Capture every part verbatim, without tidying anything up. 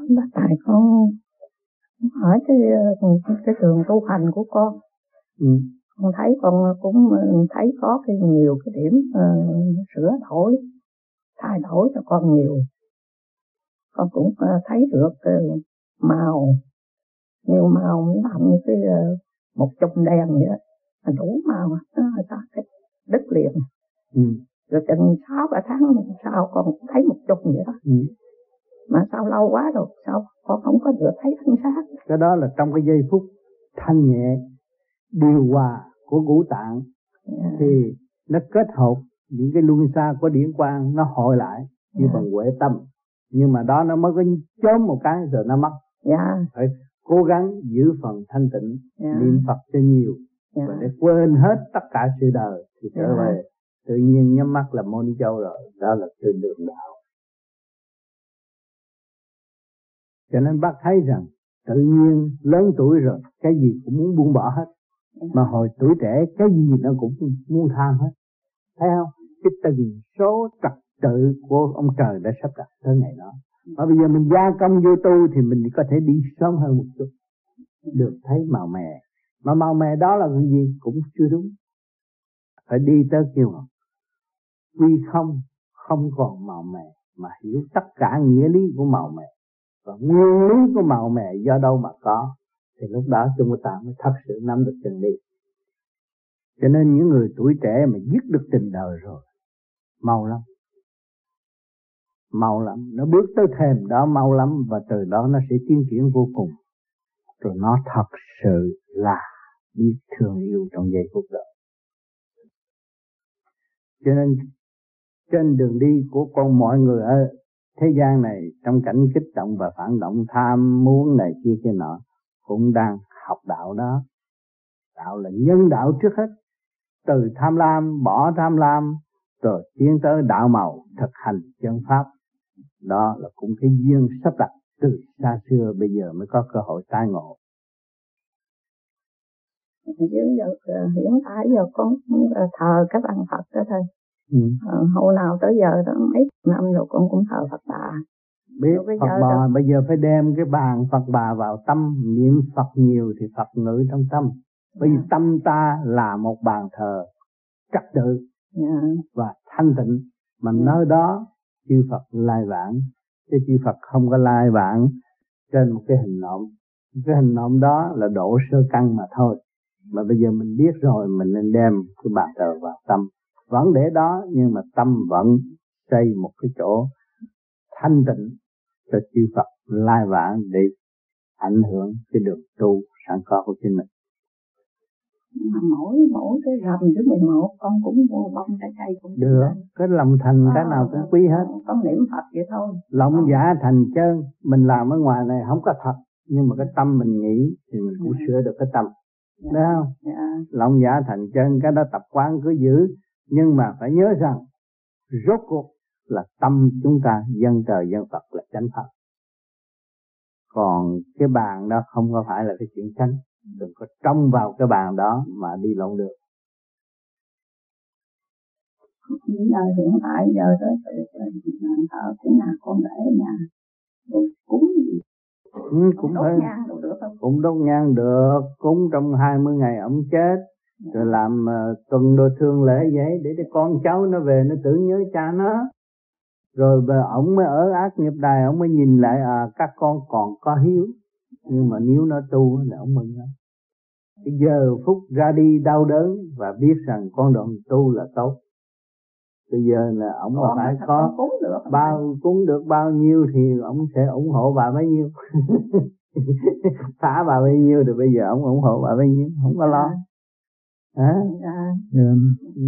bác Tài con hỏi cái cái đường tu hành của con. Ừ. Con thấy con cũng thấy có cái nhiều cái điểm uh, sửa đổi, thay đổi cho con nhiều. Con cũng uh, thấy được uh, màu, nhiều màu làm như cái uh, một chùm đèn vậy đó, đủ màu đó, ta cái đất liền. Ừ. Rồi chừng sáu ba tháng sau con cũng thấy một chùm vậy đó. Ừ. Mà sao lâu quá rồi, sao con không có được thấy ánh sáng. Cái đó là trong cái giây phút thanh nhẹ điều hòa của ngũ tạng, yeah. Thì nó kết hợp những cái luân xa của điển quang, nó hội lại như yeah. Bằng huệ tâm. Nhưng mà đó nó mới có chớm một cái rồi nó mất. Yeah. Phải cố gắng giữ phần thanh tịnh, yeah. Niệm Phật cho nhiều, yeah. Và để quên hết tất cả sự đời thì trở yeah. Về tự nhiên nhắm mắt là Môn Ni Châu rồi. Đó là trên đường đạo. Cho nên bác thấy rằng tự nhiên lớn tuổi rồi cái gì cũng muốn buông bỏ hết, mà hồi tuổi trẻ cái gì nó cũng muốn tham hết, thấy không? Cái từng số trật tự của ông trời đã sắp đặt tới ngày đó. Mà bây giờ mình gia công vô tu thì mình có thể đi sớm hơn một chút, được thấy màu mè. Mà màu mè đó là cái gì cũng chưa đúng, phải đi tới kêu quy không, không còn màu mè, mà hiểu tất cả nghĩa lý của màu mè và nguyên lý của màu mè do đâu mà có, thì lúc đó chúng ta mới thật sự nắm được chân lý. Cho nên những người tuổi trẻ mà dứt được tình đời rồi mau lắm, mau lắm, nó bước tới thềm đó mau lắm, và từ đó nó sẽ tiến triển vô cùng, rồi nó thật sự là biết thương yêu trong giây phút đó. Cho nên trên đường đi của con mọi người ở thế gian này, trong cảnh kích động và phản động, tham muốn này kia kia nọ, cũng đang học đạo đó. Đạo là nhân đạo trước hết, từ tham lam bỏ tham lam, rồi tiến tới đạo màu thực hành chân pháp. Đó là cũng cái duyên sắp đặt từ xa xưa, bây giờ mới có cơ hội tái ngộ. Dưới giờ hiện tại giờ con thờ các bạn Phật đó thôi. Ừ. Ờ, hồi nào tới giờ đó mấy năm rồi con cũng thờ Phật bà. Biết Phật bà đó. Bây giờ phải đem cái bàn Phật bà vào tâm, niệm Phật nhiều thì Phật ngự trong tâm. Bởi vì yeah. Tâm ta là một bàn thờ trật tự yeah. Và thanh tịnh, mà yeah. Nơi đó chư Phật lai vãng, chứ chư Phật không có lai vãng trên một cái hình nộm. Cái hình nộm đó là độ sơ căn mà thôi. Mà bây giờ mình biết rồi, mình nên đem cái bàn thờ vào tâm. Vẫn để đó, nhưng mà tâm vẫn xây một cái chỗ thanh tịnh cho chư Phật lai vãng để ảnh hưởng cái đường tu sẵn có của chính mình. Mà mỗi mỗi cái rằm thứ mười một con cũng mua bông trái cây cũng được. Lên. Cái lòng thành à, cái nào cũng quý hết. Con niệm Phật vậy thôi. Lòng à. Giả thành chân, mình làm ở ngoài này không có thật, nhưng mà cái tâm mình nghĩ thì mình cũng à. Sửa được cái tâm. Dạ. Đấy không? Dạ. Lòng giả thành chân, cái đó tập quán cứ giữ, nhưng mà phải nhớ rằng rốt cuộc là tâm chúng ta dân trời dân Phật là chánh pháp. Còn cái bàn đó không có phải là cái chuyện chánh. Đừng có trông vào cái bàn đó mà đi lộn được. Giờ hiện tại giờ đó thợ cái nhà con để ở nhà cúng gì? Ừ, cũng đốt nhang được, được không? Cũng đốt nhang được, cúng trong hai mươi ngày ông chết. Dạ. Rồi làm uh, tuần đồ thương lễ vậy để cho con cháu nó về nó tưởng nhớ cha nó. Rồi về ổng mới ở ác nghiệp đài, ổng mới nhìn lại à, các con còn có hiếu. Nhưng mà nếu nó tu là ổng mừng lắm. Cái giờ phút ra đi đau đớn và biết rằng con đường tu là tốt. Bây giờ là ổng là phải có cúng được, bao cúng được bao nhiêu thì ổng sẽ ủng hộ bà bấy nhiêu. Thả bà bấy nhiêu thì bây giờ ổng ủng hộ bà bấy nhiêu, không có lo. Hả? À? Ừ. Ừ.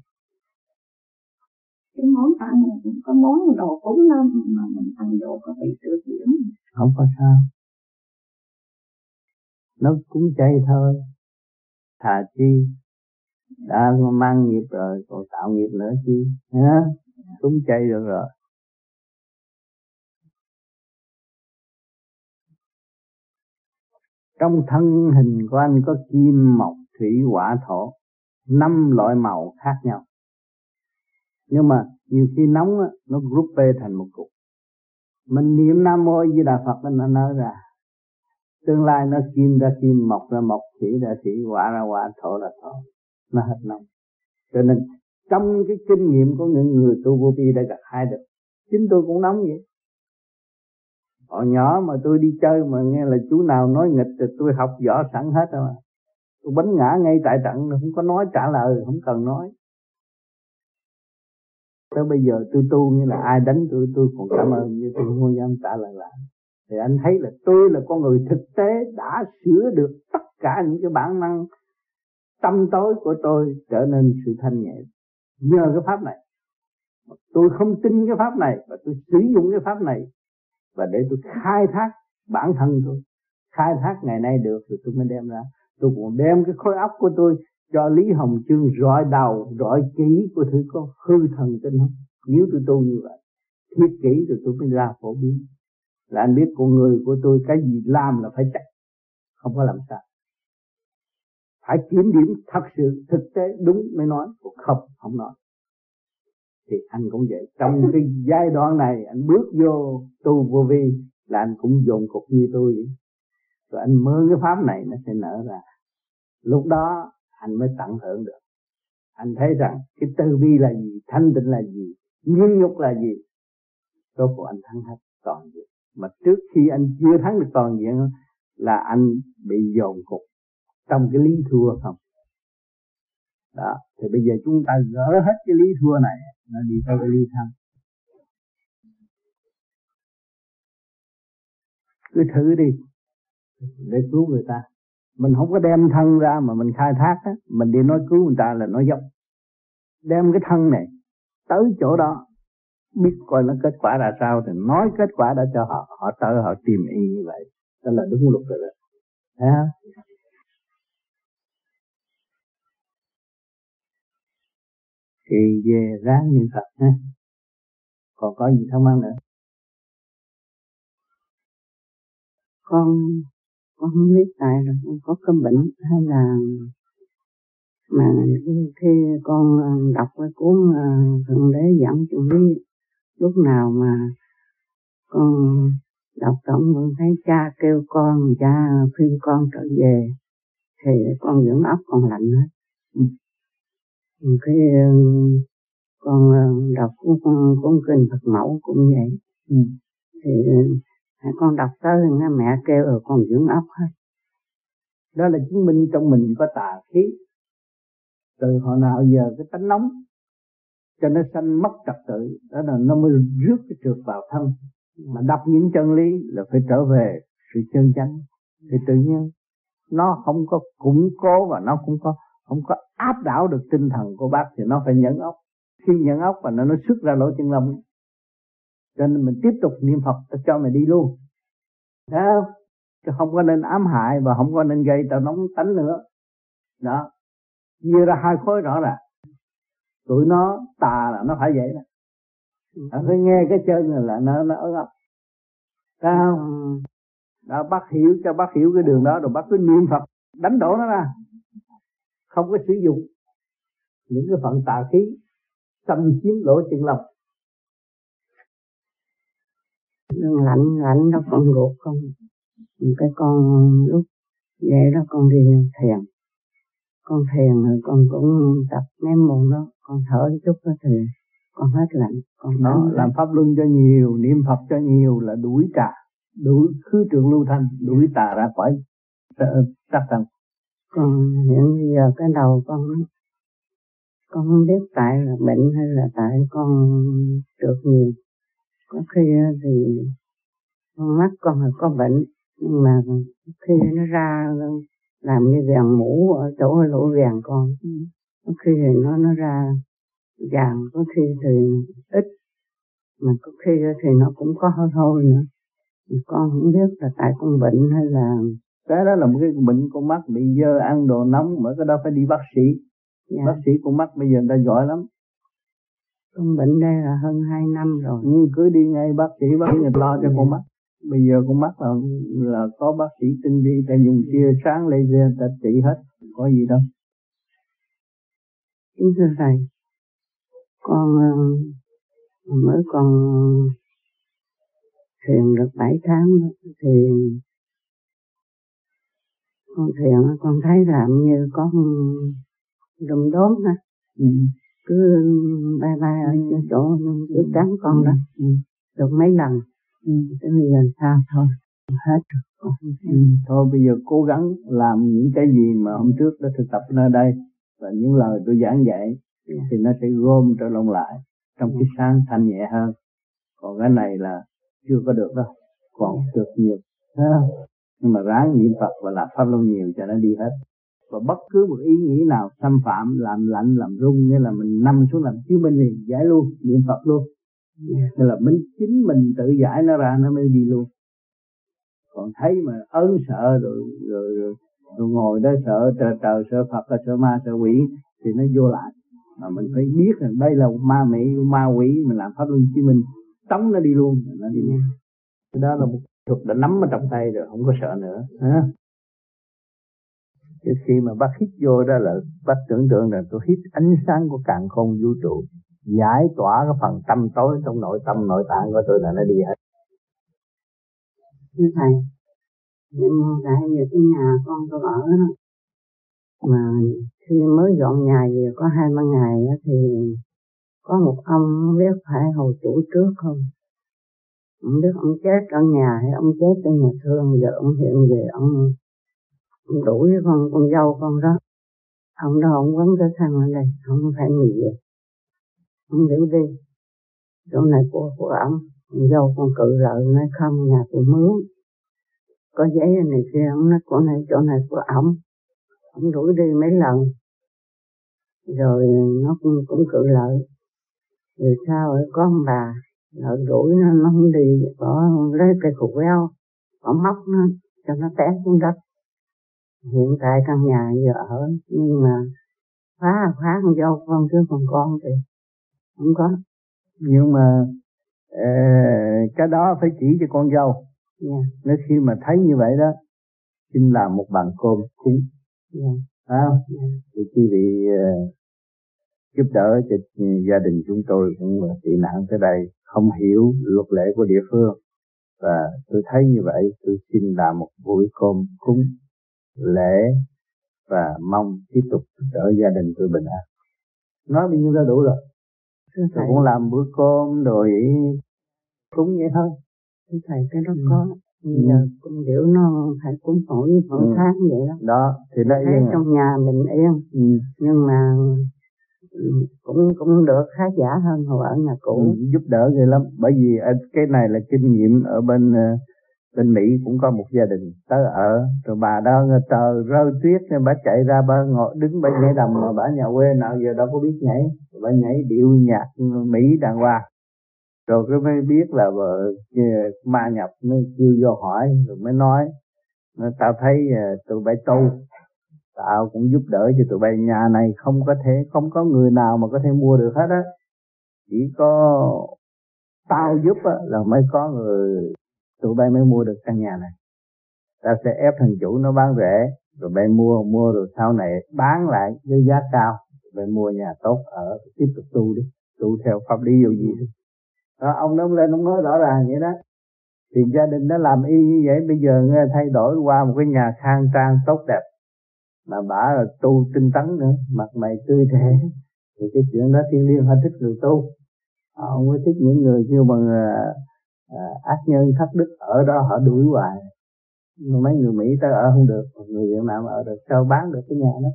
Cái món ăn, có món đồ cúng đó mà mình ăn vô có bị tự chuyển. Không có sao. Nó cũng chay thôi. Thà chi đã mang nghiệp rồi còn tạo nghiệp nữa chi. Hả? Cũng chay được rồi. Trong thân hình của anh có kim, mộc, thủy, hỏa, thổ, năm loại màu khác nhau. Nhưng mà nhiều khi nóng á, nó group thành một cục. Mình niệm Nam Mô Di Đà Phật nó nở ra. Tương lai nó kim ra kim, mọc ra mọc, chỉ ra chỉ, quả ra quả, thọ ra thọ. Nó hết năm. Cho nên trong cái kinh nghiệm của những người tu vô vi đã gặt hai được. Chính tôi cũng nóng vậy. Hồi nhỏ mà tôi đi chơi mà nghe là chú nào nói nghịch thì tôi học võ sẵn hết rồi mà. Tôi bắn ngã ngay tại trận, không có nói trả lời, không cần nói. Tới bây giờ tôi tu như là ai đánh tôi, tôi còn cảm ơn, như tôi không dám trả lời lại. Thì anh thấy là tôi là con người thực tế đã sửa được tất cả những cái bản năng tâm tối của tôi trở nên sự thanh nhẹ. Nhờ cái pháp này. Tôi không tin cái pháp này và tôi sử dụng cái pháp này và để tôi khai thác bản thân tôi. Khai thác ngày nay được rồi tôi mới đem ra. Tôi còn đem cái khối óc của tôi cho Lý Hồng Chương rọi đầu, rọi kỹ của thử có hư thần tinh không. Nếu tôi tu như vậy, thiết kỹ rồi tôi mới ra phổ biến. Là anh biết con người của tôi cái gì làm là phải chắc, không có làm sao. Phải kiểm điểm thật sự thực tế đúng mới nói, còn không, không nói. Thì anh cũng vậy. Trong cái giai đoạn này anh bước vô tu vô vi là anh cũng dồn cục như tôi vậy. Rồi anh mơ cái pháp này nó sẽ nở ra. Lúc đó anh mới tận hưởng được. Anh thấy rằng cái từ bi là gì, thanh tịnh là gì, nghiêm nhục là gì. Rốt cuộc anh thắng hết toàn diện. Mà trước khi anh chưa thắng được toàn diện là anh bị dồn cục trong cái lý thua không. Đó, thì bây giờ chúng ta gỡ hết cái lý thua này, nó đi tới cái lý thắng. Cứ thử đi để cứu người ta. Mình không có đem thân ra mà mình khai thác á, mình đi nói cứu người ta là nói dốc. Đem cái thân này tới chỗ đó, biết coi nó kết quả ra sao thì nói kết quả đã cho họ, họ tới họ tìm y như vậy. Đó là đúng luật rồi đó. Thấy không? Thì về ráng niệm Phật ha. Còn có gì thắc mắc nữa? Con con không biết tại là con có cái bệnh hay là mà khi, khi con đọc cái cuốn Thượng Đế Giảng Chân Lý, lúc nào mà con đọc tổng vẫn thấy cha kêu con, cha khuyên con trở về thì con dưỡng óc còn lạnh hết. Ừ. Cái con đọc cuốn cuốn kinh Phật Mẫu cũng vậy. Ừ. Thì con đọc tới nghe mẹ kêu rồi con dưỡng óc hết. Đó là chứng minh trong mình có tà khí. Từ hồi nào giờ cái tánh nóng cho nó sanh mất trật tự, đó là nó mới rước cái trượt vào thân. Mà đọc những chân lý là phải trở về sự chân chánh, thì tự nhiên nó không có củng cố và nó cũng có không có áp đảo được tinh thần của bác, thì nó phải nhẫn ốc. Khi nhẫn ốc và nó nó xuất ra lỗ chân lông, cho nên mình tiếp tục niệm Phật cho mày đi luôn, thấy không? Chứ không có nên ám hại và không có nên gây tao nóng tánh nữa. Đó, chia ra hai khối rõ ràng. Tụi nó tà là nó phải vậy đó. Nó phải nghe cái chân này là nó nó ớn ấp, thấy không? Đó, bác hiểu cho bác hiểu cái đường đó, rồi bác cứ niệm Phật đánh đổ nó ra, không có sử dụng những cái phận tà khí xâm chiếm lỗ chân lông. Lạnh lạnh đó con ruột không. Cái con lúc vậy đó con đi thiền, con thiền rồi con cũng tập mấy môn đó, con thở chút đó thì con hết lạnh. Con nó làm pháp luân cho nhiều, niệm Phật cho nhiều là đuổi tà, đuổi khứ trường lưu thanh, đuổi tà ra khỏi sắc thân. Còn hiện bây giờ cái đầu con con không biết tại là bệnh hay là tại con trượt nhiều. Có khi thì con mắt con là có bệnh, nhưng mà khi nó ra làm như vàng mũ ở chỗ lỗ vàng con, có khi thì nó nó ra vàng, có khi thì ít, mà có khi thì nó cũng có hơi hôi nữa. Con không biết là tại con bệnh hay là cái đó là một cái bệnh con mắt bị dơ, ăn đồ nóng, mà cái đó phải đi bác sĩ. Dạ. Bác sĩ con mắt bây giờ người ta giỏi lắm. Con bệnh đây là hơn hai năm rồi. Ừ, cứ đi ngay bác sĩ, bác sĩ người lo cho dạ. Con mắt. Bây giờ con mắt là, là có bác sĩ tinh vi, ta dùng tia sáng laser ta trị hết, có gì đâu. Kính thưa thầy, con mới còn thiền được bảy tháng thì con thiền con thấy làm như con đom đóm ha. Ừ. Cứ bay bay ở ừ. chỗ trước trắng con đó. Ừ. Được mấy lần. Ừ. Tới bây giờ sao thôi, hết rồi. Ừ. Thôi bây giờ cố gắng làm những cái gì mà hôm trước đã thực tập nơi đây và những lời tôi giảng dạy yeah. thì nó sẽ gom trở lộn lại trong yeah. cái sáng thanh nhẹ hơn. Còn cái này là chưa có được đâu, còn yeah. được nhiều. À. Nhưng mà ráng niệm Phật và làm pháp luân nhiều cho nó đi hết. Và bất cứ một ý nghĩ nào xâm phạm, làm lạnh, làm rung, nghĩa là mình nằm xuống làm chiếu minh thì giải luôn, niệm Phật luôn. Yeah. Nên là mình chính mình tự giải nó ra nó mới đi luôn. Còn thấy mà ớn sợ rồi rồi, rồi, rồi ngồi đó sợ trời trời, sợ Phật, sợ ma, sợ quỷ thì nó vô lại. Mà mình phải biết rằng đây là ma mị, ma quỷ, mình làm pháp luân chiếu minh tống nó đi luôn, nó đi luôn. Cái đó là một thuật đã nắm ở trong tay rồi, không có sợ nữa. À. Cái khi mà bác hít vô đó là bác tưởng tượng là tôi hít ánh sáng của càn khôn vũ trụ, giải tỏa cái phần tâm tối trong nội tâm nội tạng của tôi là nó đi hết. Thưa thầy, nhưng tại vì cái nhà con tôi ở đó, mà khi mới dọn nhà về có hai ba ngày đó, thì có một ông không biết phải hồi chủ trước không, không biết ông chết ở nhà hay ông chết ở nhà thương, giờ ông hiện về ông, ông đuổi con con dâu con đó, ông đó ông quấn cái khăn ở đây, ông không phải người Việt, ông điểu đi, chỗ này của của ông, con dâu con cự lợi nói không, nhà tôi mướn, có giấy này kia, ông nói chỗ này chỗ này của ông, ông đuổi đi mấy lần, rồi nó cũng, cũng cự lợi, rồi sao ấy có ông bà lợi đuổi nó, nó không đi, có lấy cây cục queo, có móc nó cho nó té xuống đất. Hiện tại căn nhà giờ ở, nhưng mà phá phá con dâu con chứ còn con thì không có. Nhưng mà uh, cái đó phải chỉ cho con dâu. Yeah. Nếu khi mà thấy như vậy đó, xin làm một bàn cơm cúng. Yeah. Phải không? Yeah. Thì quý vị uh, giúp đỡ cho gia đình chúng tôi cũng tị nạn tới đây, không hiểu luật lệ của địa phương. Và tôi thấy như vậy, tôi xin làm một buổi cơm cúng lễ và mong tiếp tục giúp đỡ gia đình tôi bình an. Nói bao nhiêu đã đủ rồi. Thưa tôi thầy, cũng làm bữa cơm rồi cúng vậy thôi. Thưa thầy, cái đó ừ. có. Bây giờ ừ. cũng hiểu nó phải cúng mỗi mỗi ừ. tháng vậy đó. Đó, thì nó thấy trong nhà bình yên. Ừ. Nhưng mà cũng cũng được khá giả hơn hồi ở nhà cũ. Ừ, giúp đỡ ghê lắm. Bởi vì cái này là kinh nghiệm ở bên bên Mỹ cũng có một gia đình tới ở, rồi bà đó trời rơi tuyết nên bà chạy ra bà ngồi đứng bà nhảy đầm, mà bà nhà quê nào giờ đâu có biết nhảy, bà nhảy điệu nhạc Mỹ đàng hoàng, rồi cái mới biết là vợ ma nhập, mới kêu vô hỏi rồi mới nói, tao thấy tụi bay tu, tao cũng giúp đỡ cho tụi bay, nhà này không có thể không có người nào mà có thể mua được hết á, chỉ có tao giúp á là mới có người, tụi bay mới mua được căn nhà này. Tao sẽ ép thằng chủ nó bán rẻ, rồi bay mua mua rồi sau này bán lại với giá cao, bay mua nhà tốt ở, tiếp tục tu đi, tu theo pháp lý vô gì đi. Đó, ông nó lên ông nói rõ ràng vậy đó. Thì gia đình nó làm y như vậy, bây giờ nghe thay đổi qua một cái nhà khang trang tốt đẹp, mà bả là tu tinh tấn nữa, mặt mày tươi trẻ, thì cái chuyện đó thiên liêng họ thích người tu, họ không có thích những người kêu bằng à, à, ác nhân thất đức ở đó họ đuổi hoài. Mấy người Mỹ tới ở không được, người Việt Nam ở được, sao bán được cái nhà đó.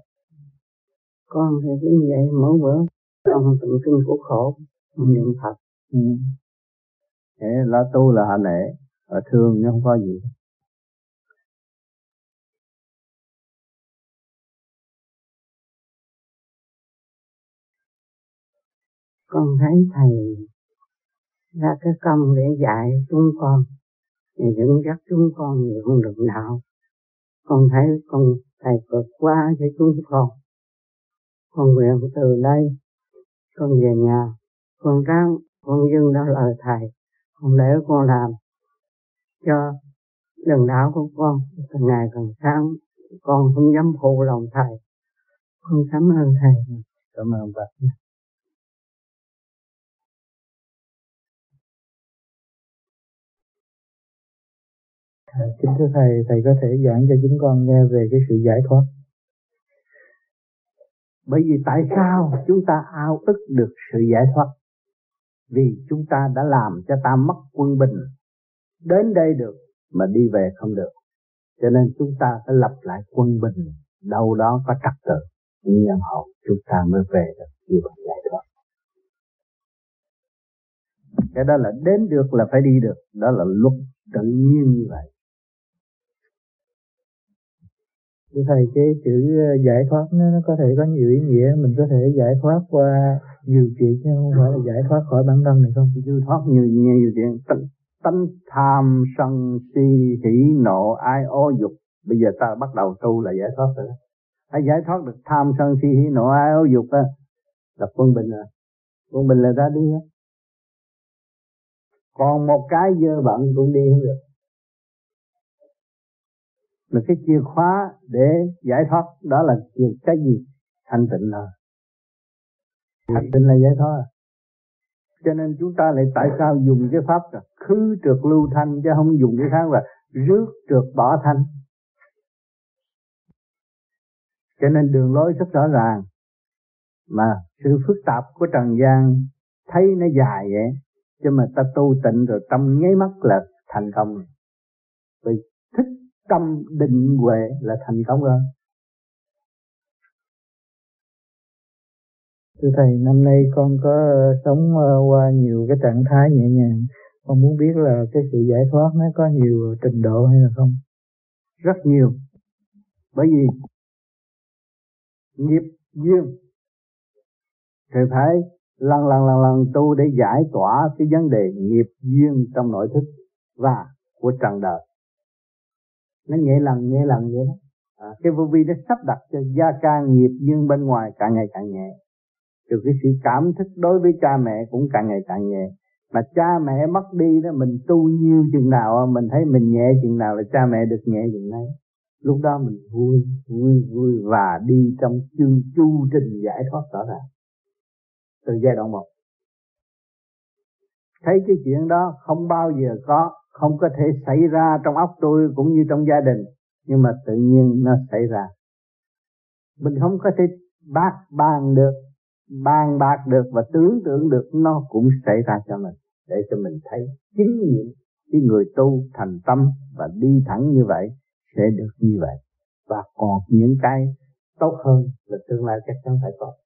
Con thì cứ như vậy, mỗi bữa con tự kinh khổ khổ, niệm Phật. Ừ. Thế lo tu là họ nể, họ thương nhưng không có gì. Con thấy thầy ra cái công để dạy chúng con, thì dẫn dắt chúng con nhiều con đường đạo. Con thấy con thầy vượt qua cho chúng con. Con nguyện từ đây, con về nhà, con ráng, con dâng đó lời thầy, con để con làm cho đường đạo của con càng ngày càng sáng. Con không dám phụ lòng thầy. Con cảm ơn thầy. Cảm ơn bạn. À, kính thưa thầy, thầy có thể giảng cho chúng con nghe về cái sự giải thoát. Bởi vì tại sao chúng ta ao ước được sự giải thoát? Vì chúng ta đã làm cho ta mất quân bình, đến đây được mà đi về không được. Cho nên chúng ta phải lập lại quân bình, đâu đó có trật tự, nhân hậu chúng ta mới về được như vậy giải thoát. Cái đó là đến được là phải đi được, đó là luật tự nhiên như vậy. Thưa thầy, cái chữ giải thoát nó, nó có thể có nhiều ý nghĩa, mình có thể giải thoát qua nhiều chuyện chứ không phải là giải thoát khỏi bản thân này không? Giải thoát nhiều nhiều chuyện, tánh, tánh tham sân si hỉ nộ ai ô dục. Bây giờ ta bắt đầu tu là giải thoát rồi đó. Hãy giải thoát được tham sân si hỉ nộ ai ô dục á, là quân bình rồi. Quân bình là ra đi á. Còn một cái dơ bẩn cũng đi không được. Mà cái chìa khóa để giải thoát đó là chìa cái gì? Thanh tịnh là. Thanh tịnh là giải thoát. Cho nên chúng ta lại tại sao dùng cái pháp là khứ trượt lưu thanh, chứ không dùng cái khác là rước trượt bỏ thanh. Cho nên đường lối rất rõ ràng, mà sự phức tạp của trần gian thấy nó dài vậy, chứ mà ta tu tịnh rồi tâm nháy mắt là thành công. Vì thích tâm định huệ là thành công rồi. Thưa thầy, năm nay con có sống qua nhiều cái trạng thái nhẹ nhàng, con muốn biết là cái sự giải thoát nó có nhiều trình độ hay là không? Rất nhiều. Bởi vì nghiệp duyên thì phải lần lần lần lần tu để giải tỏa cái vấn đề nghiệp duyên trong nội thức và của trần đời. Nó nhẹ lần nhẹ lần vậy đó. À, cái vô vi nó sắp đặt cho gia can nghiệp duyên bên ngoài càng ngày càng nhẹ. Từ cái sự cảm thức đối với cha mẹ cũng càng ngày càng nhẹ. Mà cha mẹ mất đi đó, mình tu nhiều chừng nào mình thấy mình nhẹ chừng nào là cha mẹ được nhẹ chừng đấy. Lúc đó mình vui, vui, vui và đi trong chu, chu trình giải thoát rõ ràng. Từ giai đoạn một. Thấy cái chuyện đó không bao giờ có, không có thể xảy ra trong óc tôi cũng như trong gia đình. Nhưng mà tự nhiên nó xảy ra. Mình không có thể bác bàn được, bàn bạc được và tưởng tượng được, nó cũng xảy ra cho mình. Để cho mình thấy chính nghiệm cái người tu thành tâm và đi thẳng như vậy sẽ được như vậy. Và còn những cái tốt hơn là tương lai chắc chắn phải có.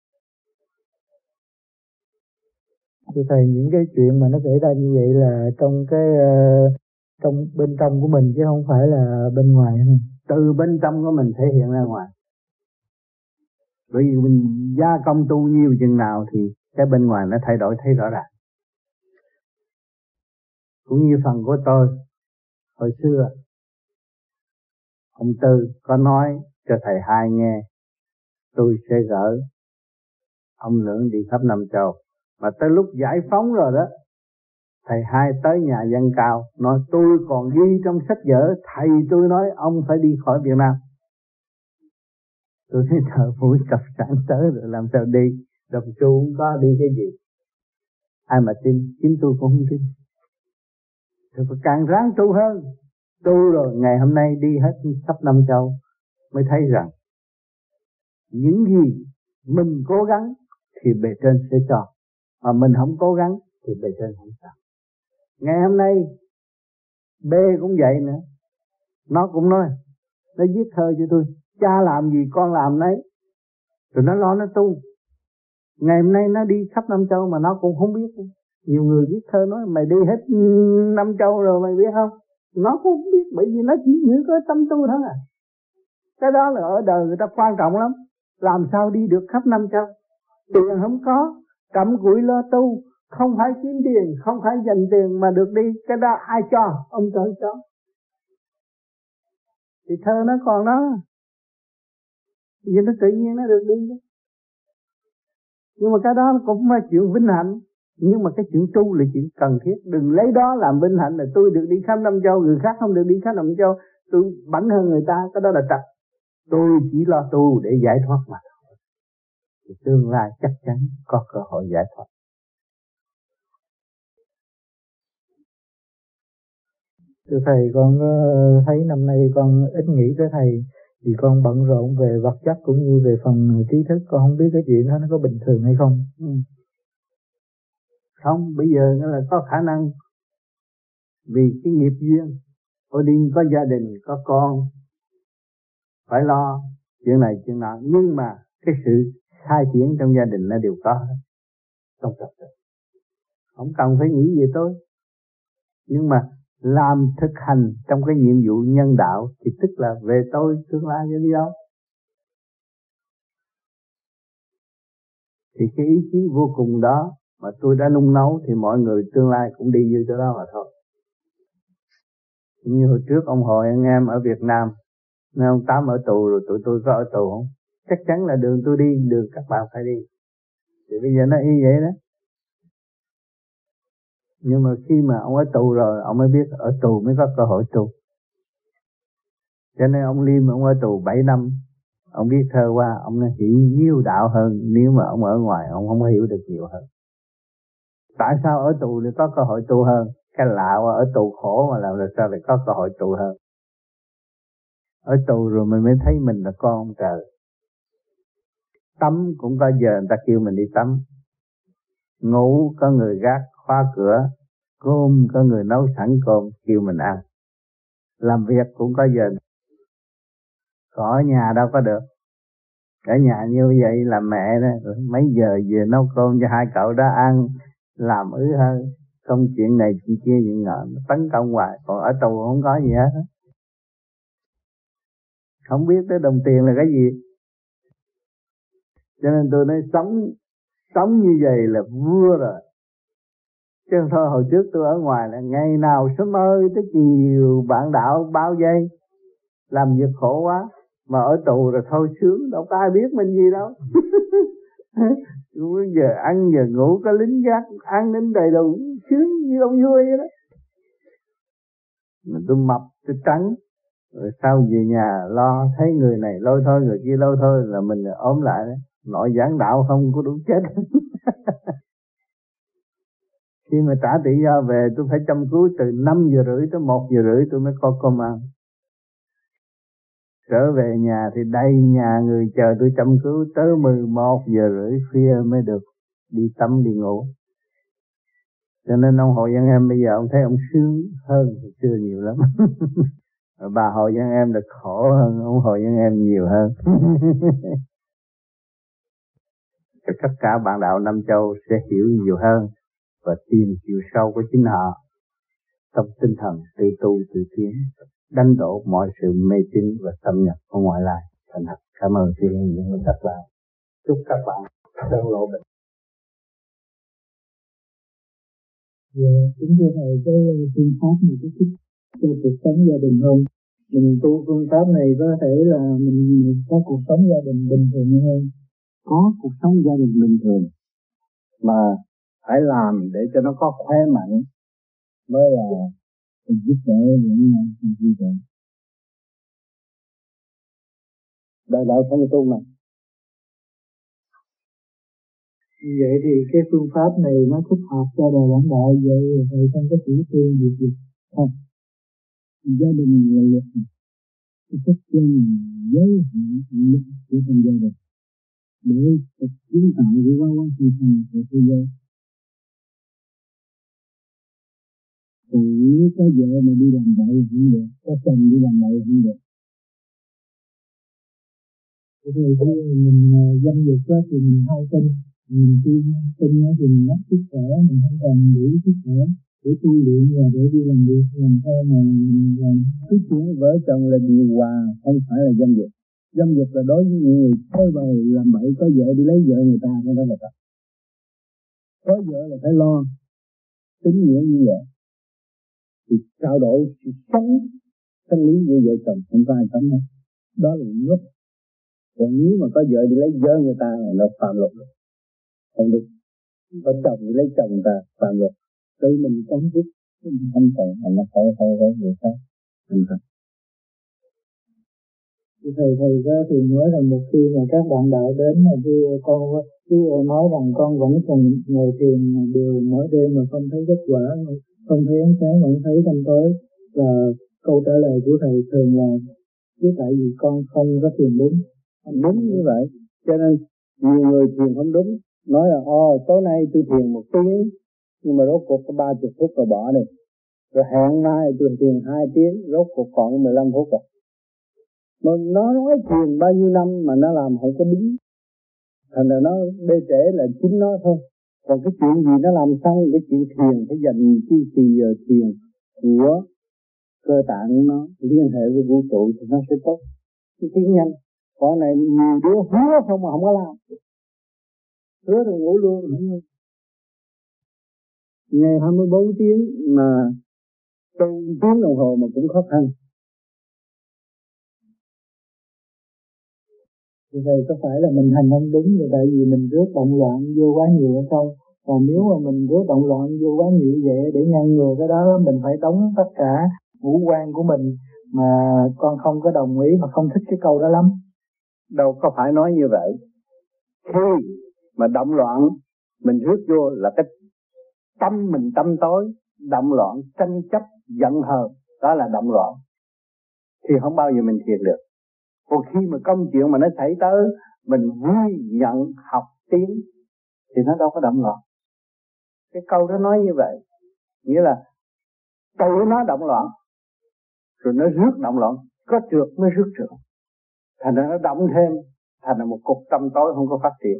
Thưa thầy, những cái chuyện mà nó xảy ra như vậy là trong cái uh, trong bên trong của mình chứ không phải là bên ngoài. Từ bên trong của mình thể hiện ra ngoài. Bởi vì mình gia công tu nhiều chừng nào thì cái bên ngoài nó thay đổi thấy rõ ràng. Cũng như phần của tôi hồi xưa, ông Tư có nói cho thầy Hai nghe, tôi sẽ gửi ông Lưỡng đi khắp năm châu. Mà tới lúc giải phóng rồi đó, thầy Hai tới nhà dân cao, nói tôi còn ghi trong sách vở, thầy tôi nói ông phải đi khỏi Việt Nam. Tôi thấy thợ mũi cặp sẵn tới rồi làm sao đi, đồng xu không có đi cái gì. Ai mà tin, chính tôi cũng không tin. Thì phải càng ráng tu hơn. Tu rồi ngày hôm nay đi hết khắp năm châu, mới thấy rằng những gì mình cố gắng thì bề trên sẽ cho, mà mình không cố gắng thì bề trên không cho. Ngày hôm nay B cũng vậy nữa, nó cũng nói, nó viết thơ cho tôi, cha làm gì con làm nấy, rồi nó lo nó tu. Ngày hôm nay nó đi khắp năm châu mà nó cũng không biết. Nhiều người viết thơ nói mày đi hết năm châu rồi mày biết không? Nó cũng không biết, bởi vì nó chỉ giữ có tâm tu thôi à. Cái đó là ở đời người ta quan trọng lắm. Làm sao đi được khắp năm châu? Tiền không có, cặm cụi lo tu, không phải kiếm tiền, không phải dành tiền mà được đi. Cái đó ai cho? Ông trời cho. Thì thơ nó còn đó, vì nó tự nhiên nó được đi. Nhưng mà cái đó cũng là chuyện vinh hạnh. Nhưng mà cái chuyện tu là chuyện cần thiết. Đừng lấy đó làm vinh hạnh là tôi được đi khắp năm châu, người khác không được đi khắp năm châu, tôi bảnh hơn người ta. Cái đó là trật. Tôi chỉ lo tu để giải thoát mà thôi. Thì tương lai chắc chắn có cơ hội giải thoát. Thưa thầy, con thấy năm nay con ít nghĩ tới thầy, vì con bận rộn về vật chất cũng như về phần trí thức, con không biết cái chuyện đó nó có bình thường hay không. Ừ. Không, bây giờ nó là có khả năng vì cái nghiệp duyên. Odin có gia đình, có con, phải lo chuyện này chuyện nọ, nhưng mà cái sự khai triển trong gia đình nó đều có hết. Không tập được, không cần phải nghĩ về tôi, nhưng mà làm thực hành trong cái nhiệm vụ nhân đạo thì tức là về tôi tương lai cho đi đâu. Thì cái ý chí vô cùng đó mà tôi đã nung nấu thì mọi người tương lai cũng đi như chỗ đó mà thôi. Như hồi trước ông Hội anh em ở Việt Nam, nên ông Tám ở tù rồi tụi tôi có ở tù không? Chắc chắn là đường tôi đi, đường các bạn phải đi. Thì bây giờ nó y vậy đó. Nhưng mà khi mà ông ở tù rồi, ông mới biết ở tù mới có cơ hội tu. Cho nên ông Liêm, ông ở tù bảy năm, ông biết thơ qua, ông nó hiểu nhiều đạo hơn. Nếu mà ông ở ngoài, ông không hiểu được nhiều hơn. Tại sao ở tù thì có cơ hội tu hơn? Cái lạ qua ở tù khổ mà làm là sao lại có cơ hội tu hơn? Ở tù rồi mình mới thấy mình là con ông trời. Tắm cũng có giờ người ta kêu mình đi tắm. Ngủ có người gác khóa cửa. Cơm có người nấu sẵn cơm kêu mình ăn. Làm việc cũng có giờ. Có ở nhà đâu có được. Ở nhà như vậy là mẹ đó, mấy giờ về nấu cơm cho hai cậu đó ăn, làm ứ hơn. Không chuyện này chuyện kia chuyện nọ, tấn công hoài. Còn ở tù không có gì hết. Không biết tới đồng tiền là cái gì. Cho nên tôi nói sống sống như vậy là vua rồi. Chứ không thôi hồi trước tôi ở ngoài là ngày nào sớm ơi tới chiều bạn đạo bao giây, làm việc khổ quá. Mà ở tù rồi thôi sướng, đâu có ai biết mình gì đâu. Giờ ăn giờ ngủ có lính gác, ăn đến đầy đủ, sướng như ông vua vậy đó. Mà tôi mập, tôi trắng. Rồi sau về nhà lo thấy người này lôi thôi, người kia lôi thôi là mình ốm lại đó. Nội giảng đạo không có đủ chết. Khi mà trả tự do về tôi phải chăm cứu từ năm giờ rưỡi tới một giờ rưỡi tôi mới có cơm ăn. Trở về nhà thì đầy nhà người chờ tôi chăm cứu tới mười một giờ rưỡi khuya mới được đi tắm đi ngủ. Cho nên ông Hội Văn Em bây giờ ông thấy ông sướng hơn xưa nhiều lắm. Bà Hội Văn Em được khổ hơn ông Hội Văn Em nhiều hơn. Tất cả bạn đạo Nam Châu sẽ hiểu nhiều hơn và tìm chiều sâu của chính họ trong tinh thần tự tu tự tiến, đánh đổ mọi sự mê tín và xâm nhập của ngoại lai. Thành thật cảm ơn sự hiện diện của các bạn. Chúc các bạn đơn lộ bình. Dạ, kính thưa thầy, cái phương pháp này có thích cho cuộc sống gia đình hơn. Mình tu phương pháp này có thể là mình có cuộc sống gia đình bình thường hơn. Có cuộc sống gia đình bình thường mà phải làm để cho nó có khỏe mạnh mới là giúp đỡ những người như vậy. Đời đạo không tu mà. Vậy thì cái phương pháp này nó thích hợp cho đời lãnh đạo, vậy thầy không có chủ trương việc gì không? Gia đình là luật, cái cách chân giới hạn lực của trong gia đình để thực kiến tạo của quá quá sinh thành của thế giới. Còn nếu có vợ mà đi làm vậy không được, có chồng đi làm vậy không được. Thì mình dâm dục đó thì mình hai tin, mình tin tin thì mình mất sức khỏe, mình không còn đủ sức khỏe để tu luyện và để đi làm việc, làm sao mà mình làm. Cái chuyện vợ chồng là điều hòa, không phải là dâm dục. Dâm dục là đối với những người chơi bời làm bậy, có vợ đi lấy vợ người ta, cái đó là thật. Có vợ là phải lo tính nghĩa như vậy. Thì trao đổi sự sống chân lý với vợ chồng không có ai cấm hết. Đó là ngốc. Còn nếu mà có vợ đi lấy vợ người ta là nó phạm luật. Không đúng. Có chồng đi lấy chồng người ta phạm luật. Tự mình cấm dứt không phải là nó phải phải phải người khác. Thành thật. Thầy thầy có thường nói rằng một khi mà các bạn đạo đến là khi con chú nói rằng con vẫn còn ngồi thiền đều mỗi đêm mà không thấy kết quả, không thấy ánh sáng, không thấy tâm tối, Và câu trả lời của thầy thường là chứ tại vì con không có thiền đúng. Đúng như vậy. Cho nên nhiều người thiền không đúng, nói là ồ tối nay tôi thiền một tiếng nhưng mà rốt cuộc có ba chục phút rồi bỏ đi, rồi hẹn mai tôi thiền hai tiếng, rốt cuộc còn mười lăm phút rồi. Mà nó nói thiền bao nhiêu năm mà nó làm không có đúng, thành ra nó bê trễ là chính nó thôi. Còn cái chuyện gì nó làm xong, cái chuyện thiền phải dành chi thì giờ thiền của cơ tạng nó liên hệ với vũ trụ thì nó sẽ tốt, cái tiến nhanh. Còn này nhiều đứa hứa không mà không có làm, hứa rồi ngủ luôn. Ngày hai mươi bốn tiếng mà trong tiếng đồng hồ mà cũng khó khăn. Thì thầy có phải là mình hành không đúng rồi tại vì mình rước động loạn vô quá nhiều hay không? Còn nếu mà mình rước động loạn vô quá nhiều vậy để ngăn ngừa cái đó mình phải đóng tất cả ngũ quan của mình, mà con không có đồng ý mà không thích cái câu đó lắm. Đâu có phải nói như vậy. Khi mà động loạn mình rước vô là cái tâm mình tâm tối, động loạn, tranh chấp, giận hờn, đó là động loạn. Thì không bao giờ mình thiền được. Còn khi mà công chuyện mà nó xảy tới, mình vui nhận học tiếng thì nó đâu có động loạn. Cái câu đó nói như vậy, nghĩa là tự nó động loạn, rồi nó rước động loạn, có trượt mới rước trượt. Thành ra nó động thêm, thành ra một cục tâm tối không có phát triển.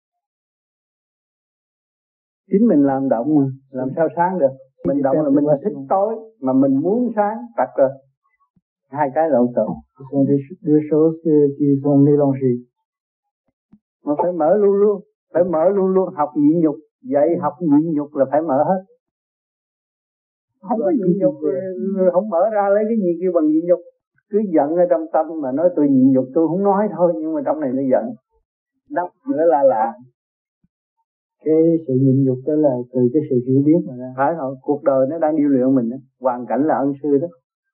Chính mình làm động mà, làm sao sáng được. Mình động là mình thích tối, mà mình muốn sáng, tắt rồi. Hai cái lộn xộn. Deux choses qui sont mélangées. Mà phải mở luôn luôn, phải mở luôn luôn, học nhịn nhục. Dạy học nhịn nhục là phải mở hết. Không có nhịn nhục, không mở ra lấy cái gì kêu bằng nhịn nhục. Cứ giận ở trong tâm mà nói tôi nhịn nhục, tôi không nói thôi, nhưng mà trong này nó giận. Đắp nữa là lạ. Cái sự nhịn nhục đó là từ cái sự hiểu biết mà ra. Phải rồi, cuộc đời nó đang điêu luyện mình đó. Hoàn cảnh là ân sư đó.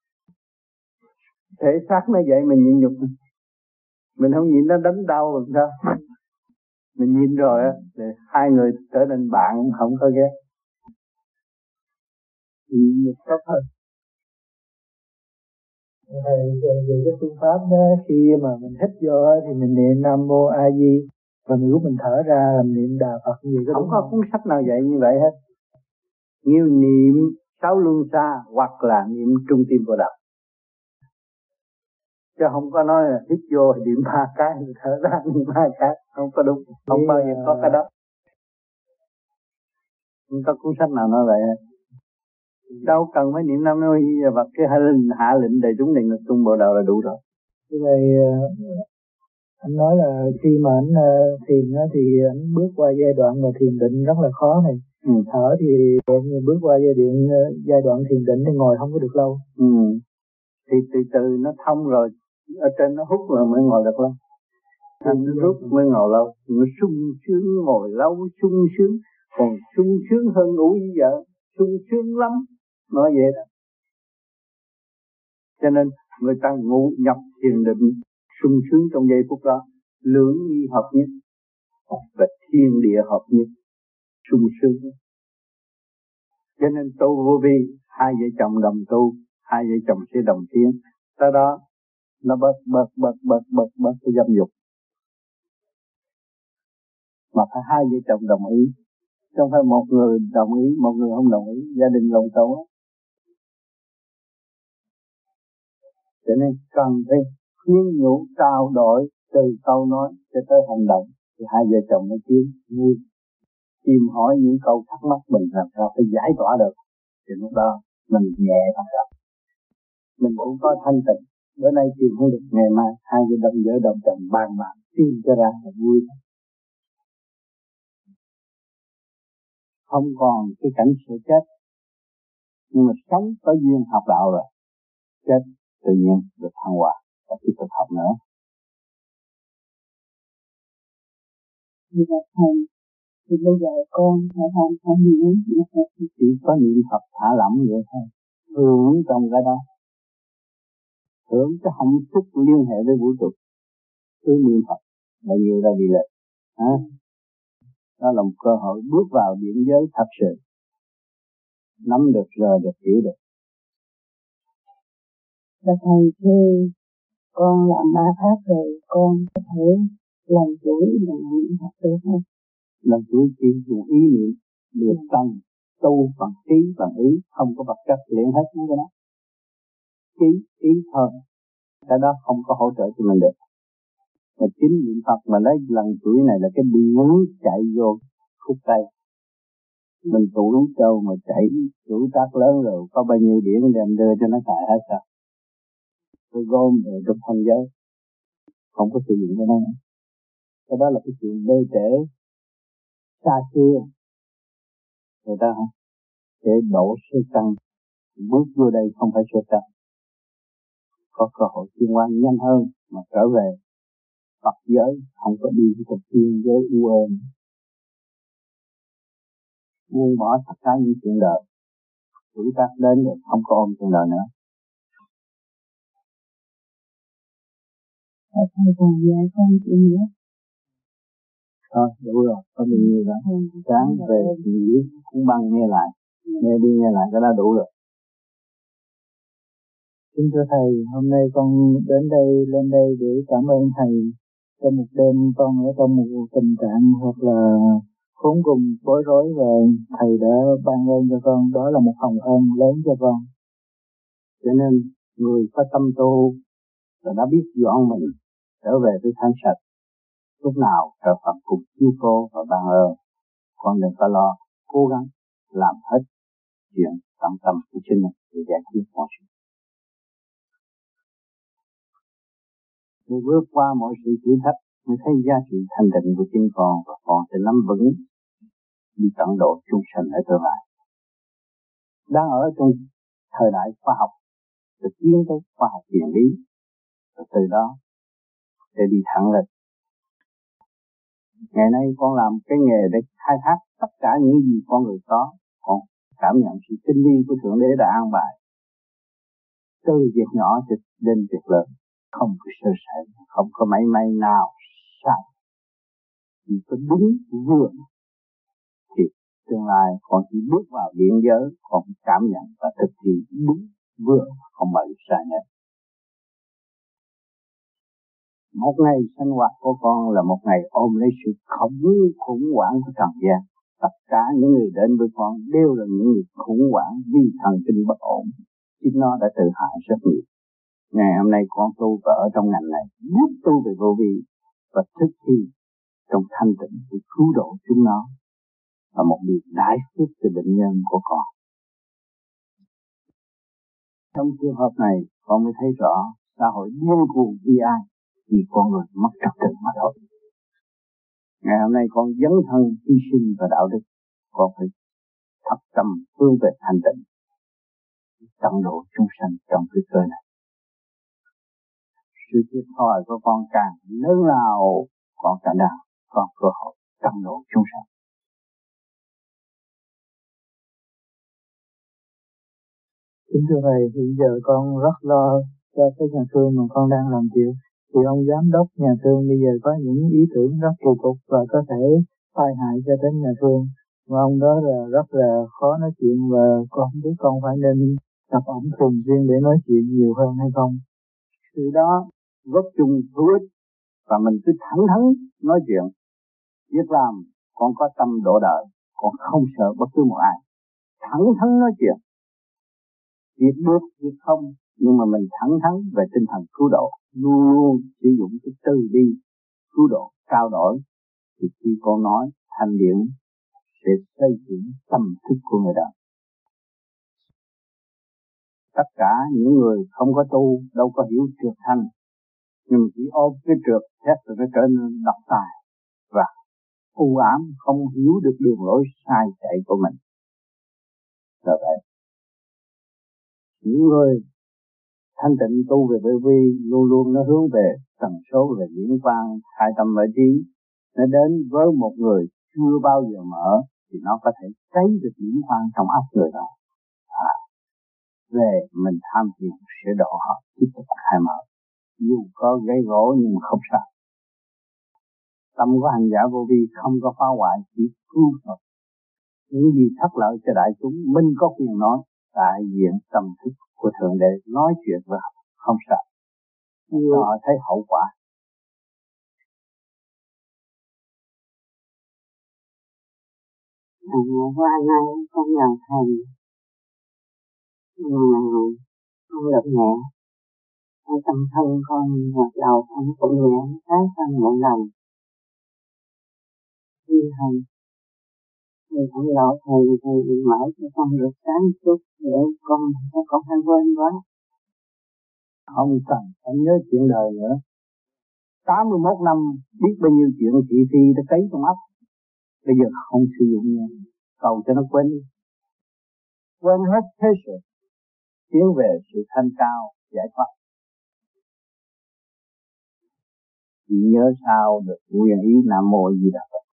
Thể xác nó vậy mình nhịn nhục. Mình không nhịn nó đánh đau làm sao. Mình nhịn rồi á, thì hai người trở nên bạn không có ghét. Nhịn nhục tốt hơn. Thầy, về cái phương pháp đó, khi mà mình hít vô thì mình niệm Nam Mô A Di, và lúc mình thở ra làm niệm Đà Phật gì có không có không? Cuốn sách nào dạy như vậy hết. Như niệm sáu luân xa hoặc là niệm trung tim Bồ Đạo, chứ không có nói là hít vô thì niệm ba cái, thở ra niệm hai cái, không có đúng, không bao giờ có cái đó. Không có cuốn sách nào nói vậy hết. Đâu cần phải niệm Nam Mô A Di Đà Phật, cái hạ lệnh hạ lệnh đầy chúng niệm trung Bồ Đạo là đủ rồi. Như vậy anh nói là khi mà anh thiền thì anh bước qua giai đoạn mà thiền định rất là khó này. Ừ. Thở thì bước qua giai đoạn giai đoạn thiền định thì ngồi không có được lâu. Ừ. Thì từ từ nó thông rồi, ở trên nó hút rồi mới ngồi được lâu. Anh nó rút mới ngồi lâu, nó sung sướng ngồi lâu, sung sướng, còn sung sướng hơn ngủ với vợ, sung sướng lắm, nói vậy đó. Cho nên người ta ngủ nhập thiền định, sung sướng trong giây phút đó, lưỡng nghi hợp nhất và thiên địa hợp nhất, sung sướng. Cho nên tu vô vi, hai vợ chồng đồng tu, hai vợ chồng sẽ đồng tiến. Tới đó nó bớt bớt bớt bớt bớt bớt cái dâm dục, mà phải hai vợ chồng đồng ý, chứ không phải một người đồng ý, một người không đồng ý, gia đình lộn xộn. Cho nên cần phải khuyên nhủ trao đổi từ câu nói cho tới hành động, thì hai vợ chồng mới tiến vui. Tìm hỏi những câu thắc mắc mình làm sao phải giải tỏa được, thì lúc đó mình nhẹ thở ra, mình cũng có thanh tịnh. Bữa nay tìm không được, ngày mai hai vợ đồng vợ đồng chồng bàn bạc tìm cho ra là vui. Không còn cái cảnh sự chết, nhưng mà sống có duyên học đạo rồi, chết tự nhiên được thăng hoa và tiếp tục học nữa. Như vậy thầy, thì bây giờ con phải làm sao niệm Phật? Chỉ có niệm Phật thả lỏng vậy thôi, hưởng trong cái đó, hưởng cái hạnh phúc liên hệ với vũ trụ. Cứ niệm Phật là nhiều ra đi lên. À, đó là một cơ hội bước vào điển giới thật sự, nắm được, rờ được, hiểu được. Là thầy thuê con làm ba pháp rồi con có thể làm chuỗi bằng niệm Phật được không? Làm chuỗi chỉ dùng ý niệm được tâm tu bằng trí bằng ý, không có vật chất luyện hết mấy cái đó. Trí ý thôi, cái đó không có hỗ trợ cho mình được. Mà chính niệm Phật mà lấy lần chuỗi này là cái điện chạy vô khúc tay. Mình tủ đâu mà chạy chuỗi tác lớn rồi có bao nhiêu điện đem đưa cho nó xài hết sao? Tôi gom về trong thanh giới, không có sử dụng cái đó. Cái đó là cái chuyện bê trễ xa xưa người ta để đổ sơ căn, bước vô đây không phải sơ căn, có cơ hội tiến hóa nhanh hơn mà trở về Phật giới, không có đi với cuộc thiên giới u êm, buông bỏ tất cả những chuyện đời, tuổi tác đến rồi không có ôm chuyện đời nữa. Thầy còn dạy con chuyện nữa. Thôi đủ rồi, có bao nhiêu đó. Sáng về nghỉ cũng băng nghe lại, nghe đi nghe lại cái đó đủ rồi. Kính thưa thầy, hôm nay con đến đây lên đây để cảm ơn thầy. Trong một đêm con ở trong một tình trạng hoặc là khốn cùng bối rối và thầy đã ban ơn cho con, đó là một hồng ân lớn cho con. Cho nên người có tâm tu là đã biết dọn mình trở về với thanh sạch. Lúc nào trợ Phật cùng chiếu cố và ban ơn, con đừng có lo, cố gắng làm hết chuyện tận tâm của chính mình để giải quyết mọi sự. Để bước qua mọi sự thử thách mới thấy giá trị thanh tịnh của chính con và con sẽ nắm vững đi tận độ chúng sanh ở tương lai. Đang ở trong thời đại khoa học, để tiến tới khoa học原lý, và từ đó để đi thẳng lên. Ngày nay con làm cái nghề để khai thác tất cả những gì con người có, con cảm nhận sự tinh vi của Thượng Đế đã an bài. Từ việc nhỏ đến việc lớn, không có sơ sẩy, không có máy may nào sai. Chỉ có đúng vừa thì tương lai con chỉ bước vào điện giới, con cảm nhận và thực thi đúng vừa, không bao giờ sai nữa. Một ngày sinh hoạt của con là một ngày ôm lấy sự khủng khủng hoảng của trần gian. Tất cả những người đến với con đều là những người khủng hoảng vì thần kinh bất ổn. Chính nó đã tự hại rất nhiều. Ngày hôm nay con tu và ở trong ngành này, biết tu về vô vi và thực thi trong thanh tịnh để cứu độ chúng nó là một điều đại phước cho bệnh nhân của con. Trong trường hợp này, con mới thấy rõ xã hội điên cuồng vì ai? Vì con người mất trật tự mà thôi. Ngày hôm nay con dấn thân hy sinh và đạo đức, con phải thật tâm hướng về thanh tịnh, tận độ chúng sanh trong cái cơ này. Sự thiệt thòi của con càng lớn lao, con càng nào có cơ hội tận độ chúng sanh. Kính thưa thầy, hiện giờ con rất lo cho cái nhà thương mà con đang làm việc. Thì ông giám đốc nhà thương bây giờ có những ý tưởng rất kỳ cục và có thể tai hại cho đến nhà thương. Mà ông đó là rất là khó nói chuyện và con không biết con phải nên tập ẩm thường xuyên để nói chuyện nhiều hơn hay không. Từ đó góp chung hữu ích và mình cứ thẳng thắn nói chuyện. Việc làm con có tâm độ đời, con không sợ bất cứ một ai. Thẳng thắn nói chuyện. Việc được, việc không, nhưng mà mình thẳng thắn về tinh thần cứu độ, luôn luôn sử dụng cái từ bi cứu độ trao đổi. Thì khi con nói, thanh điển sẽ xây dựng tâm thức của người đó. Tất cả những người không có tu đâu có hiểu trượt thanh, nhưng mà chỉ ôm cái trượt thét rồi nó trở nên độc tài và u ám, không hiểu được đường lối sai chạy của mình. Là vậy. Những người thanh tịnh tu về vô vi luôn luôn nó hướng về tần số về điển quang khai tâm mở trí. Nó đến với một người chưa bao giờ mở thì nó có thể thấy được điển quang trong óc người đó. À, về mình tham thiền sẽ độ họ tiếp tục khai mở. Dù có gây gỗ nhưng mà không sao. Tâm của hành giả vô vi không có phá hoại, chỉ cứu Phật. Những gì thất lợi cho đại chúng mình có quyền nói, đại diện tâm thức của Thượng Đế nói chuyện với không sợ. Cho họ thấy hậu quả. À, ngày qua nay con nhờ thầy mà con được nhẹ, ở tâm thân con hoặc đầu con cũng nhẹ khá hơn mỗi lần. Khi thầy thì con lộ thầy thầy mở cho con được sáng chút để con con hay quên quá. Không cần phải nhớ chuyện đời nữa. tám mươi mốt năm biết bao nhiêu chuyện thị phi đã cấy trong óc. Bây giờ không sử dụng nữa. Cầu cho nó quên đi. Quên hết thế sự. Tiến về sự thanh cao, giải thoát. Chỉ nhớ sao được nguyên ý Nam Mô Di Đà Phật.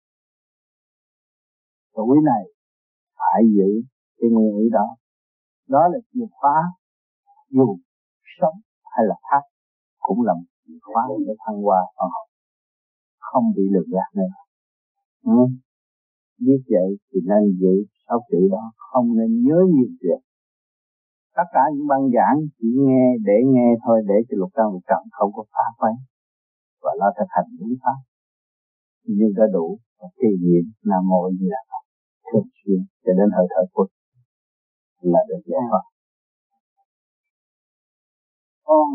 Tuổi này phải giữ cái nguyên ý đó. Đó là chìa khóa. Dù sống hay là khác cũng là một chìa khóa để thăng hoa phần hồn. Không bị lừa gạt nữa. Ừ. Biết vậy thì nên giữ sáu chữ đó. Không nên nhớ nhiều chuyện. Tất cả những băng giảng chỉ nghe để nghe thôi, để cho lục căn lục trần không có phá phái và lo thực hành đúng pháp. Nhưng đã đủ và trì niệm Nam Mô Di Đà Phật thường xuyên cho đến hơi thở phút là được giải thoát. Con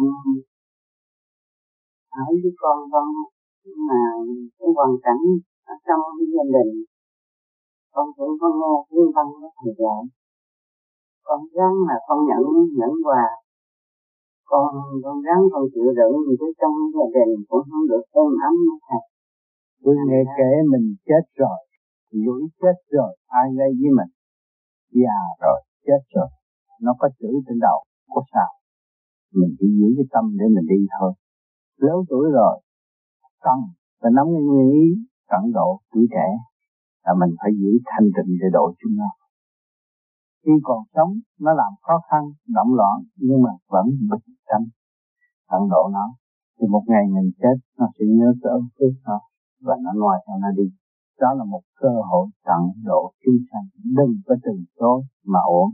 hỏi với con con mà cái hoàn cảnh ở trong cái gia đình con cũng có nghe thiên văn của thầy dạy, con ráng mà con nhận nhận quà, con con ráng con chịu đựng vì cái trong gia đình cũng không được êm ấm như thầy. Cứ nghe kể mình chết rồi, lũi chết rồi, ai gây với mình, già rồi, chết rồi, nó có chữ trên đầu, có sao? Mình chỉ giữ cái tâm để mình đi thôi. Lớn tuổi rồi, cần phải nắm cái nguyên ý, cận độ tuổi trẻ, là mình phải giữ thanh tịnh để độ chúng nó. Khi còn sống, nó làm khó khăn, động loạn, nhưng mà vẫn bình tâm, cận độ nó. Thì một ngày mình chết, nó sẽ nhớ cái ơn phước nó, và nó nói cho nó đi. Đó là một cơ hội tận độ chúng sanh, đừng có từ chối mà ổn.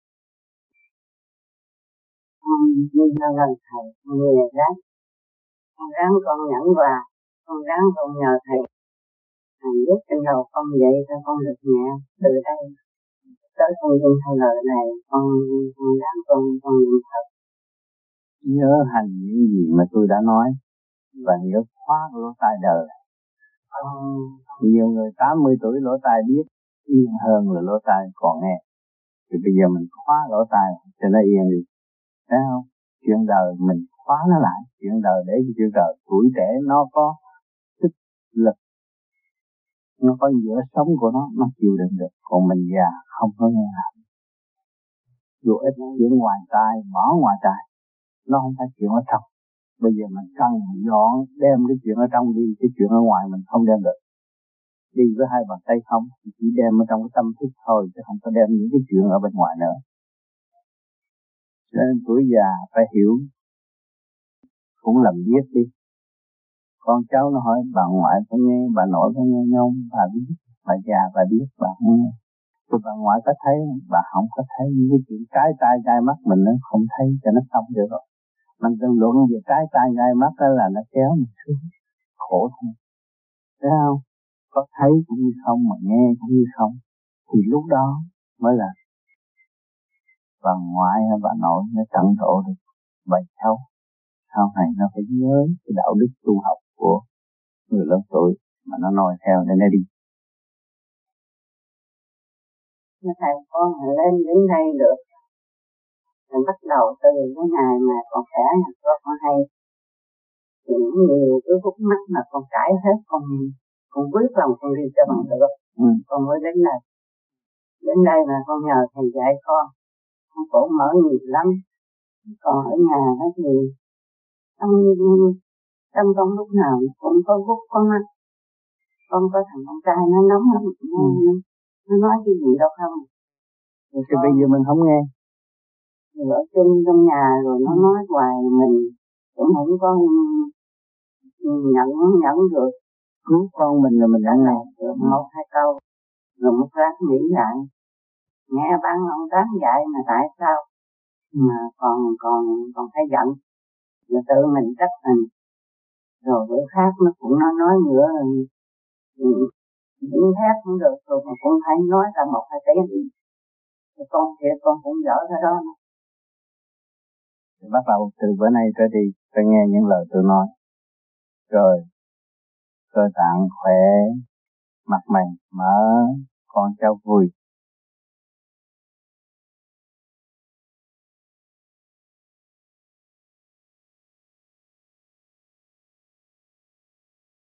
Con như lần thầy, con nhờ ráng, con ráng con nhận quà, con ráng con nhờ thầy, thầy giúp trên đầu con vậy cho con được nhẹ từ đây tới con dung thay lời này, con con ráng con con niệm thật. Nhớ hành những gì mà tôi đã nói và nhớ khóa lỗ tai đời. Con nhiều người tám mươi tuổi lỗ tai biết yên hơn là lỗ tai còn nghe. Thì bây giờ mình khóa lỗ tai cho nó yên đi, thấy không? Chuyện đời mình khóa nó lại, chuyện đời để cho chuyện đời. Tuổi trẻ nó có sức lực, nó có giữa sống của nó, nó chịu đựng được. Còn mình già không có nghe làm. Dù ít chuyện ngoài tai, bỏ ngoài tai, nó không phải chuyện ở trong. Bây giờ mình cần dọn đem cái chuyện ở trong đi, cái chuyện ở ngoài mình không đem được. Đi với hai bàn tay không, chỉ đem ở trong cái tâm thức thôi, chứ không có đem những cái chuyện ở bên ngoài nữa. Cho nên tuổi già phải hiểu, cũng làm biết đi. Con cháu nó hỏi bà ngoại có nghe, bà nội có nghe không? Bà biết, bà già bà biết, bà không nghe. Thì bà ngoại có thấy, bà không có thấy những cái chuyện cái tai gai mắt mình nó không thấy cho nó xong được rồi. Mình cần luận về cái tai gai mắt đó là nó kéo mình xuống, khổ thôi. Thấy không? Có thấy cũng như không, mà nghe cũng như không. Thì lúc đó mới là bà ngoại hay bà nội nó tận độ được bài cháu. Sau này nó phải nhớ cái đạo đức tu học của người lớn tuổi mà nó nói theo để nó đi. thầy con lên đến đây được. Mình bắt đầu từ cái ngày mà con khỏe là con, con hay những nhiều cái khúc mắc mà con cãi hết, con con quyết lòng con đi cho bằng được. Ừ. Con mới đến đây. Đến đây là con nhờ thầy dạy con. Con cũng mở nhiều lắm. Còn ở nhà đó thì trong trong con lúc nào cũng có khúc có mắt. Con có thằng con trai nó nóng lắm, nó, ừ. nó nói cái gì đâu không. Rồi thì bây giờ mình không nghe. Rồi ở chung trong nhà rồi nó nói hoài mình cũng không có nhận nhận được. Cứu con mình là mình đã nghe. Được một hai câu, rồi một lát nghĩ lại. Nghe ban ông Tám dạy mà tại sao mà còn còn còn thấy giận là tự mình trách mình. Rồi bữa khác nó cũng nói nói nữa, những thét cũng được rồi mà cũng phải nói ra một hai tiếng đi. Thì con thiệt con cũng dở ra đó. Thì bắt đầu từ bữa nay trở đi phải nghe những lời tôi nói, rồi cơ tạng khỏe, mặt mày mở, con cháu vui,